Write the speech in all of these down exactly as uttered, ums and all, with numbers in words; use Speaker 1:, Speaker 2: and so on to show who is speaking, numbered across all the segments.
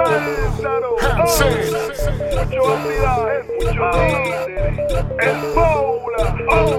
Speaker 1: Suéltalo. Mucho vacilón, mucho el Paula.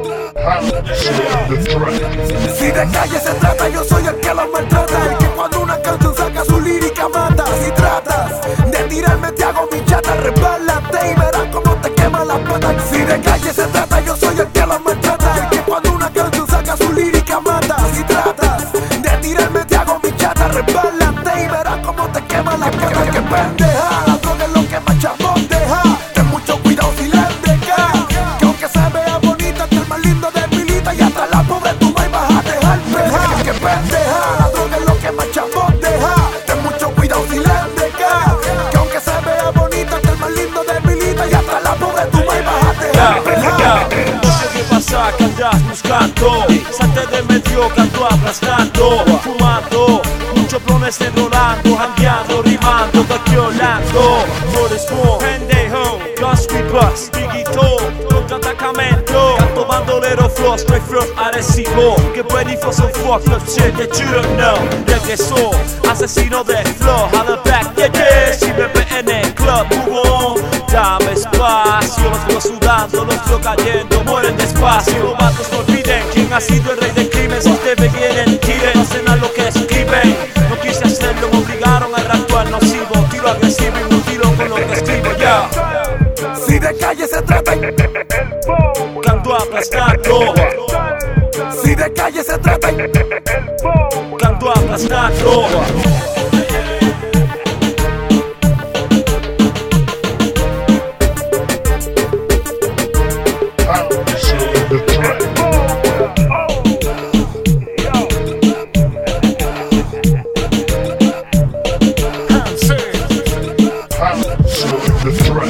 Speaker 2: Si de calle se trata, yo soy el que los maltrata. El que cuando una canción saca su lírica mata. Si tratas de tirarme te hago mi chata. Resbálate y verás cómo te quema las patas. Si de calle se trata, yo soy el que los maltrata. El que cuando una canción saca su lírica mata. Si tratas de tirarme te hago mi chata. Resbálate y verás cómo te quema las patas. Que pendeja, la droga es lo que más chambón deja. Ten mucho cuidado si le deja. Que aunque se vea bonita, el más lindo de mi lista. Y hasta la pobre tú me vas a dejar peja. Que pendeja, la droga es lo que más chambón deja. Ten mucho cuidado si le deja. Que aunque se vea bonita, el más lindo de mi lista. Y hasta la pobre tú me vas a dejar peja.
Speaker 3: No sé qué pasa que andas buscando. Salte de medio que ando aplastando. Fumando, muchos plones enrolando. Jangueando, rimando, calculando. Morismo, pendejo, Gus we bust. Digito, contra atacamento. Canto bandolero flow, straight from Arecibo. Get ready for some fucked up shit that you don't know. Regresó, asesino de flow. Holla back, yeah, yeah. Si me ve en el club, move on. Dame espacio, los veo sudando, los veo cayendo, mueren despacio. Los vatos no olviden quién ha sido el rey del crimen. Si ustedes quieren, tiren, no hacen a lo que escriben. No quise hacerlo, me obligaron a actuar nocivo. Tiro agresivo y no tiro con lo que escribo, ya.
Speaker 2: Si de calle se trata,
Speaker 3: Canto aplastando.
Speaker 2: si de calle se trata,
Speaker 3: Canto aplastando.
Speaker 1: The threat.